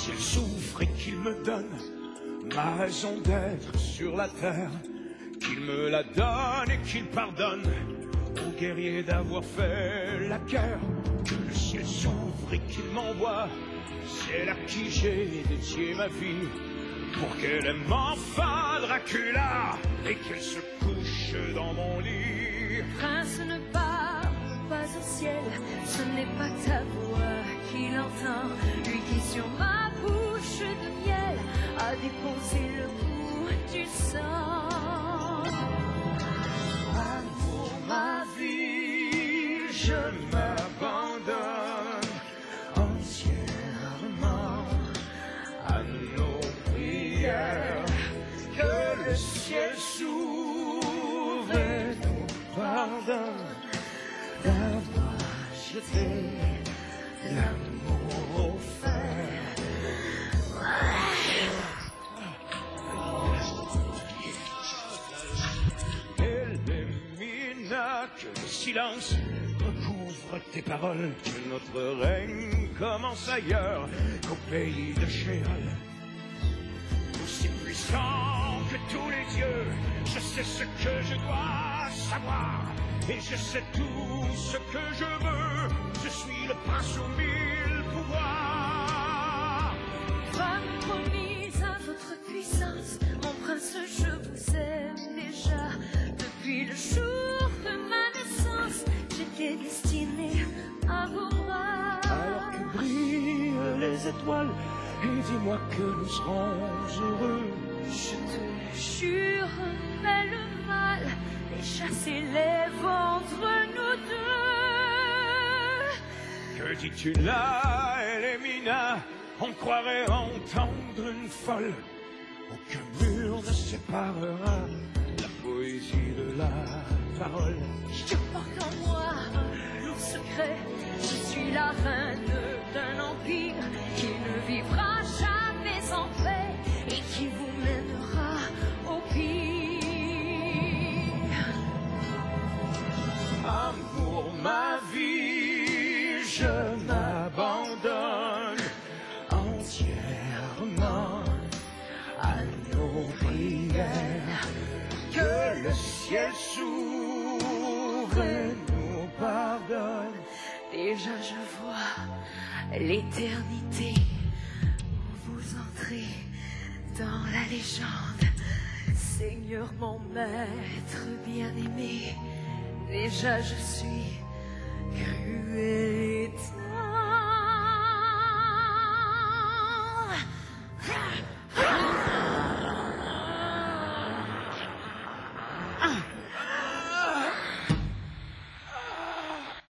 ciel s'ouvre et qu'il me donne ma raison d'être sur la terre, qu'il me la donne et qu'il pardonne aux guerriers d'avoir fait la guerre, que le ciel s'ouvre et qu'il m'envoie celle à qui j'ai dédié ma vie, pour qu'elle aime enfin Dracula et qu'elle se couche dans mon lit. Prince, ne pars pas au ciel, ce n'est pas ta voix qu'il entend, lui qui sur ma bouche de miel a déposé le goût du sang. Pour ma vie, je m'abandonne entièrement à nos prières, que le ciel s'ouvre et nous pardonne d'avoir jeté l'amour au fer. Elémina, que le silence recouvre tes paroles, que notre règne commence ailleurs qu'au pays de Shéol. Aussi puissant que tous les dieux, je sais ce que je dois savoir, et je sais tout ce que je veux, je suis le prince aux mille pouvoirs. Femme promise à votre puissance, mon prince, je vous aime déjà. Depuis le jour de ma naissance, j'étais destinée à vos bras. Alors que brillent les étoiles, et dis-moi que nous serons heureux. Je te jure, mais le mal est chassé les ventres, nous deux. Que dis-tu là, Elémina? On croirait entendre une folle. Aucun mur ne séparera la poésie de la parole. Je porte en moi un lourd secret. Je suis la reine d'un empire qui ne vivra jamais en paix et qui vous mènera au pire. Amour, ma vie, je m'abandonne entièrement à nos prières, que le ciel s'ouvre et nous pardonne. Déjà je vois l'éternité où vous entrez dans la légende. Seigneur mon maître bien-aimé, déjà je suis cruel et